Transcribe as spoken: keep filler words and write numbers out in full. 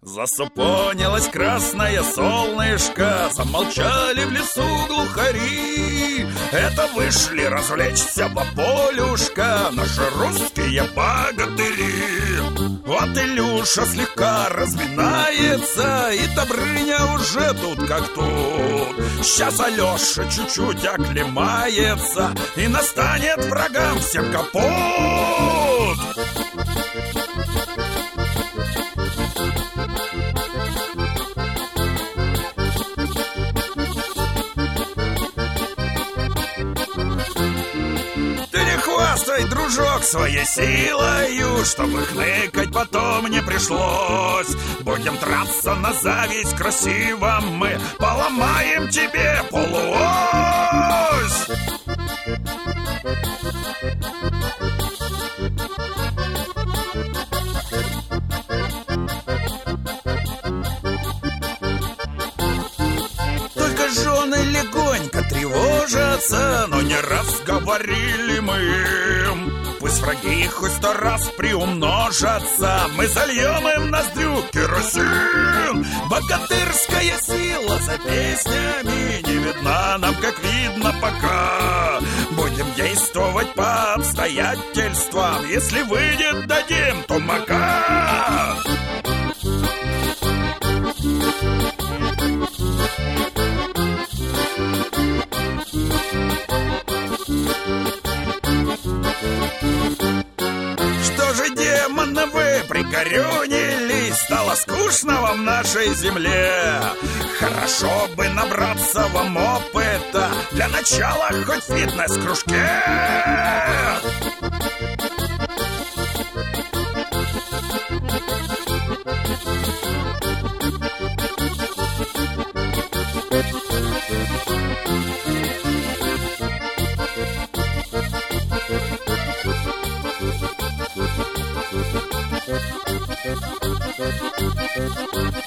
Засупонилось красное солнышко, замолчали в лесу глухари. Это вышли развлечься по полюшка наши русские богатыри. Вот Илюша слегка разминается, и Добрыня уже тут как тут. Сейчас Алеша чуть-чуть оклемается, и настанет врагам всем капут. Хвастай, дружок, своей силою, чтобы хныкать потом не пришлось. Будем драться на зависть красиво мы, поломаем тебе полуось. Только жены легонько тревожатся, но не раз говорили мы им: пусть враги хоть сто раз приумножатся, мы зальем им ноздрю керосин. Богатырская сила за песнями не видна нам, как видно пока. Будем действовать по обстоятельствам, если выйдет, дадим тумака. Что же, демоны, вы пригорюнились? Стало скучно вам в нашей земле. Хорошо бы набраться вам опыта, для начала хоть в фитнес-кружке. Thank you.